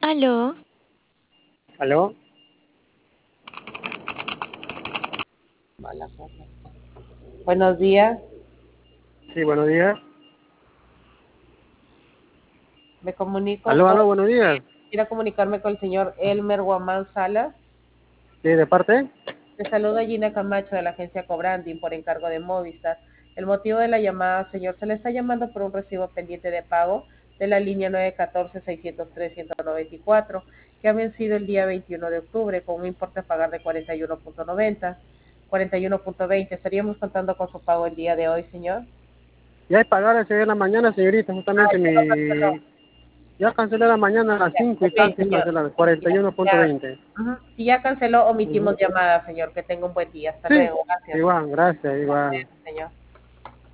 Aló, ¿Aló? Buenos días, Sí, buenos días. me comunico ¿Aló, con, aló, buenos días? quiero comunicarme con el señor Elmer Guamán Salas. Sí, ¿de parte? Le saluda Gina Camacho de la agencia Cobranding por encargo de Movistar. El motivo de la llamada, señor, se le está llamando por un recibo pendiente de pago de la línea 914-603-194, que ha vencido el día 21 de octubre con un importe a pagar de 41.90, 41.20. Estaríamos contando con su pago el día de hoy, señor. Ya he pagado ese día en la mañana, señorita, justamente Ya lo canceló. Ya cancelé la mañana a las Ya, 5 y ok, tanto, y señor. cancelado, Ya, ya. 41.20. Ujú. Si ya canceló, Ujú. omitimos llamada, señor. Que tenga un buen día. Hasta Sí, luego. Gracias. igual, gracias, igual. Señor.